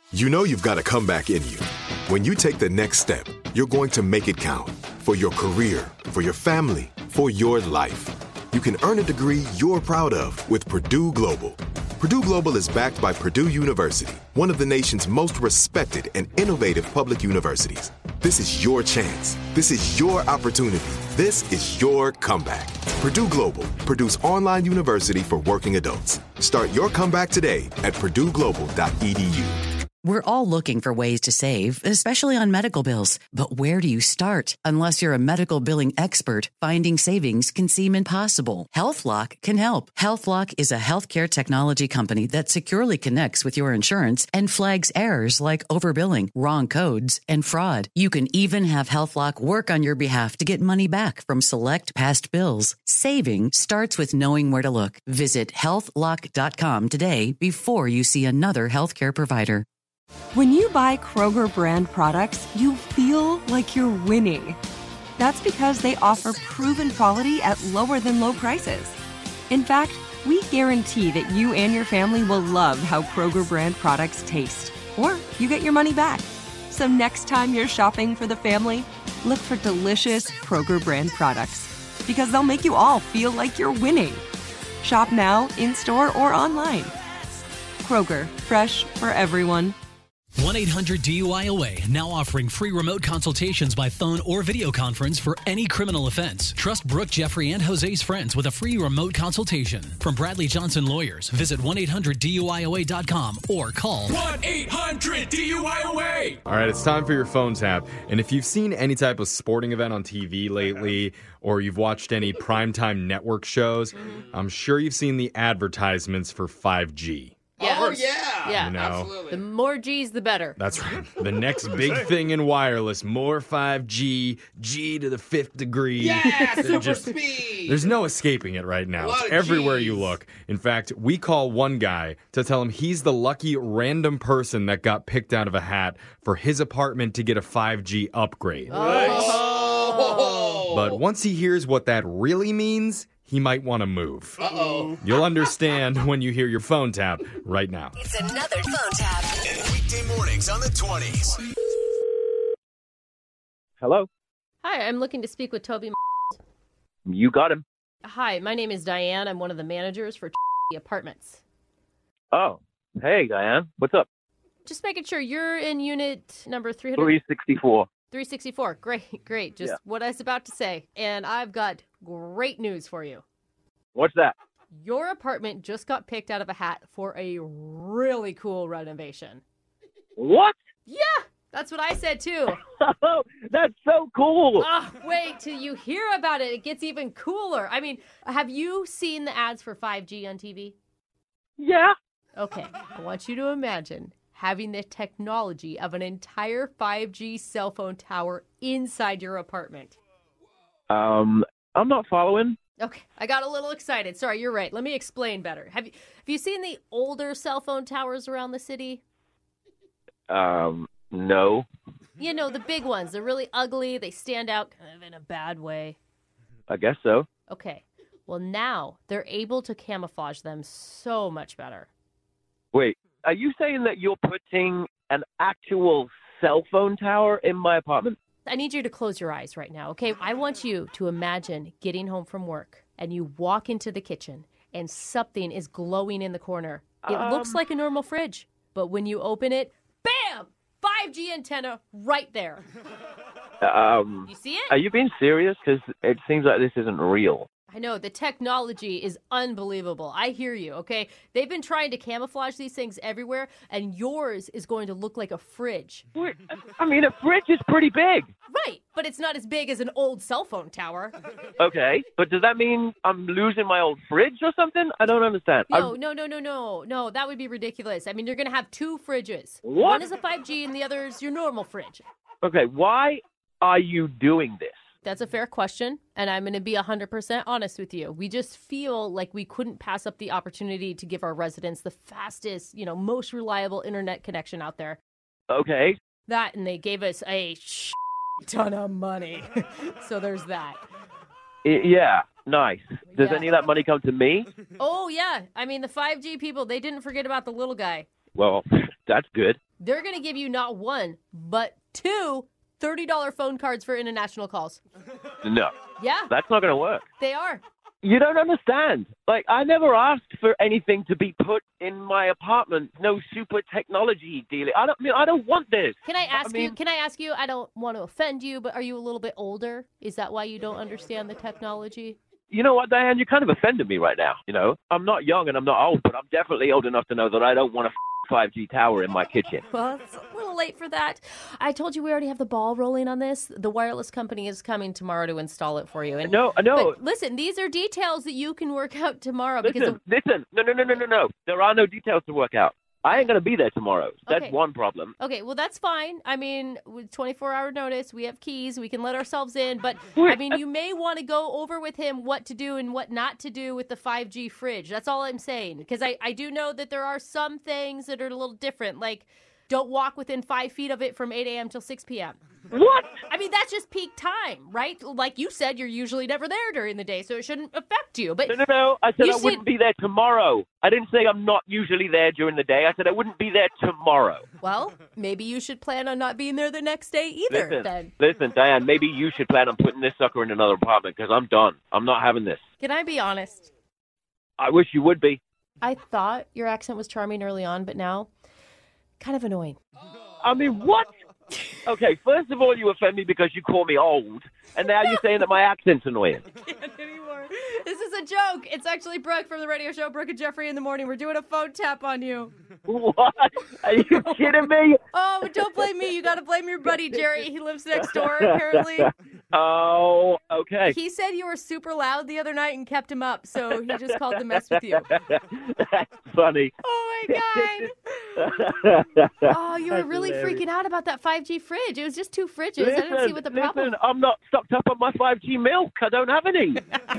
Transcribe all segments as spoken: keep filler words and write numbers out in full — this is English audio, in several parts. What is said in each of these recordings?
You know you've got a comeback in you. When you take the next step, you're going to make it count for your career, for your family, for your life. You can earn a degree you're proud of with Purdue Global. Purdue Global is backed by Purdue University, one of the nation's most respected and innovative public universities. This is your chance. This is your opportunity. This is your comeback. Purdue Global, Purdue's online university for working adults. Start your comeback today at purdue global dot e d u. We're all looking for ways to save, especially on medical bills. But where do you start? Unless you're a medical billing expert, finding savings can seem impossible. HealthLock can help. HealthLock is a healthcare technology company that securely connects with your insurance and flags errors like overbilling, wrong codes, and fraud. You can even have HealthLock work on your behalf to get money back from select past bills. Saving starts with knowing where to look. Visit health lock dot com today before you see another healthcare provider. When you buy Kroger brand products, you feel like you're winning. That's because they offer proven quality at lower than low prices. In fact, we guarantee that you and your family will love how Kroger brand products taste, or you get your money back. So next time you're shopping for the family, look for delicious Kroger brand products, because they'll make you all feel like you're winning. Shop now, in-store, or online. Kroger, fresh for everyone. one eight hundred D U I O A now offering free remote consultations by phone or video conference for any criminal offense. Trust Brooke, Jeffrey, and Jose's friends with a free remote consultation. From Bradley Johnson Lawyers, visit one eight hundred D U I O A dot com or call one eight hundred D U I O A. All right, it's time for your phone tap. And if you've seen any type of sporting event on T V lately, or you've watched any primetime network shows, I'm sure you've seen the advertisements for five G. Yes. Oh, yeah. Yeah, You know, absolutely. The more G's, the better. That's right. The next big thing in wireless, more five G, G to the fifth degree. Yeah, They're super just- speed. There's no escaping it right now. A lot It's of everywhere Gs. you look. In fact, we call one guy to tell him he's the lucky random person that got picked out of a hat for his apartment to get a five G upgrade. Oh. But once he hears what that really means, he might want to move. Uh-oh. You'll understand when you hear your phone tap right now. It's another phone tap. Weekday mornings on the twenties. Hello. Hi, I'm looking to speak with Toby. You got him. Hi, my name is Diane. I'm one of the managers for Apartments. Oh, hey, Diane. What's up? Just making sure you're in unit number three hundred. three sixty-four. three sixty-four. Great, great. Just Yeah. what I was about to say. And I've got great news for you. What's that? Your apartment just got picked out of a hat for a really cool renovation. What? Yeah, that's what I said too. Oh, that's so cool. Ah, wait till you hear about it. It gets even cooler. I mean, have you seen the ads for five G on T V? Yeah. Okay, I want you to imagine having the technology of an entire five G cell phone tower inside your apartment. Um, I'm not following. Okay, I got a little excited. Sorry, you're right. Let me explain better. Have you have you seen the older cell phone towers around the city? Um, no. You know, the big ones. They're really ugly. They stand out kind of in a bad way. I guess so. Okay, well now they're able to camouflage them so much better. Wait, are you saying that you're putting an actual cell phone tower in my apartment? I need you to close your eyes right now, okay? I want you to imagine getting home from work and you walk into the kitchen and something is glowing in the corner. It Um. looks like a normal fridge, but when you open it, bam! five G antenna right there. Um, You see it? are you being serious? Because it seems like this isn't real. I know, the technology is unbelievable. I hear you, okay? They've been trying to camouflage these things everywhere, and yours is going to look like a fridge. Wait, I mean, a fridge is pretty big. Right, but it's not as big as an old cell phone tower. Okay, but does that mean I'm losing my old fridge or something? I don't understand. No, I'm- no, no, no, no. No, that would be ridiculous. I mean, you're going to have two fridges. What? One is a five G and the other is your normal fridge. Okay, why are you doing this? That's a fair question, and I'm going to be one hundred percent honest with you. We just feel like we couldn't pass up the opportunity to give our residents the fastest, you know, most reliable internet connection out there. Okay. That, and they gave us a sh- ton of money. So there's that. I- yeah, nice. Does Yeah. any of that money come to me? Oh, yeah. I mean, the five G people, they didn't forget about the little guy. Well, that's good. they're going to give you not one, but two thirty dollars phone cards for international calls. No. Yeah. That's not going to work. They are. You don't understand. Like, I never asked for anything to be put in my apartment. No super technology deal. I don't I mean I don't want this. Can I ask I mean, you? Can I ask you? I don't want to offend you, but are you a little bit older? Is that why you don't understand the technology? You know what, Diane? You kind of offended me right now. You know, I'm not young and I'm not old, but I'm definitely old enough to know that I don't want a five G tower in my kitchen. Well, it's a little late for that. I told you we already have the ball rolling on this. The wireless company is coming tomorrow to install it for you. And, no, no. But listen, these are details that you can work out tomorrow. Listen, because of, listen. No, no, no, no, no, no. There are no details to work out. I ain't going to be there tomorrow. That's Okay. one problem. Okay, well, that's fine. I mean, with twenty-four hour notice, we have keys. We can let ourselves in. But, I mean, you may want to go over with him what to do and what not to do with the five G fridge. That's all I'm saying. Because I, I do know that there are some things that are a little different, like don't walk within five feet of it from eight a.m. till six p.m. What? I mean, that's just peak time, right? Like you said, you're usually never there during the day, so it shouldn't affect you. But No, no, no. I said You I said- wouldn't be there tomorrow. I didn't say I'm not usually there during the day. I said I wouldn't be there tomorrow. Well, maybe you should plan on not being there the next day either, Listen, then. listen, Diane, maybe you should plan on putting this sucker in another apartment because I'm done. I'm not having this. Can I be honest? I wish you would be. I thought your accent was charming early on, but now kind of annoying. I mean, what? Okay, first of all, you offend me because you call me old, and now you're saying that my accent's annoying. Can't anymore. This is a joke. It's actually Brooke from the radio show Brooke and Jeffrey in the Morning. We're doing a phone tap on you. What? Are you kidding me? Oh, but don't blame me. You got to blame your buddy Jerry. He lives next door, apparently. Oh, okay. He said you were super loud the other night and kept him up, so he just called to mess with you. That's funny. Oh, my God. Oh, you were That's really hilarious. freaking out about that five G fridge. It was just two fridges. I didn't see what the listen, problem I'm not stocked up on my five G milk. I don't have any.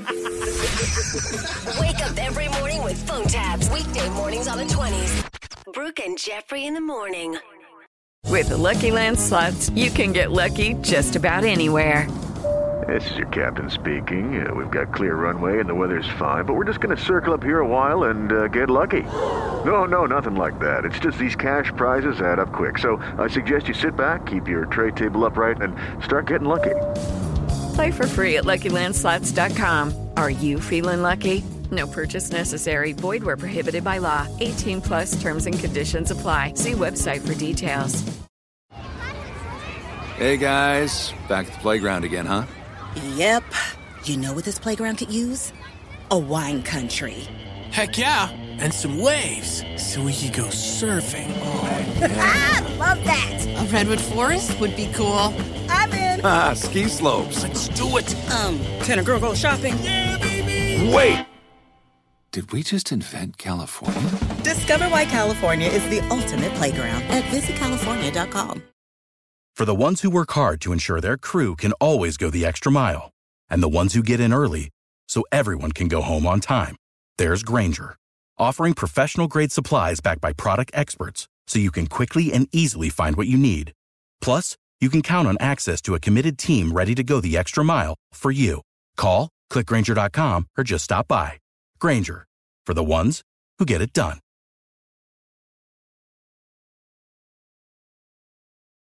Wake up every morning with phone taps. Weekday mornings on the twenties. Brooke and Jeffrey in the morning. With the Lucky Land Slots, you can get lucky just about anywhere. This is your captain speaking. Uh, we've got clear runway and the weather's fine, but we're just going to circle up here a while and uh, get lucky. No, no, nothing like that. It's just these cash prizes add up quick. So I suggest you sit back, keep your tray table upright, and start getting lucky. Play for free at Lucky Land Slots dot com. Are you feeling lucky? No purchase necessary. Void where prohibited by law. eighteen plus terms and conditions apply. See website for details. Hey, guys. Back at the playground again, huh? Yep. You know what this playground could use? A wine country. Heck yeah, and some waves so we could go surfing. Ah, love that. A redwood forest would be cool. I'm in. Ah, ski slopes. Let's do it. Um, can a girl go shopping? Yeah, baby. Wait! Did we just invent California? Discover why California is the ultimate playground at visit california dot com. For the ones who work hard to ensure their crew can always go the extra mile, and the ones who get in early so everyone can go home on time, there's Grainger, offering professional-grade supplies backed by product experts so you can quickly and easily find what you need. Plus, you can count on access to a committed team ready to go the extra mile for you. Call, click Grainger dot com, or just stop by. Grainger, for the ones who get it done.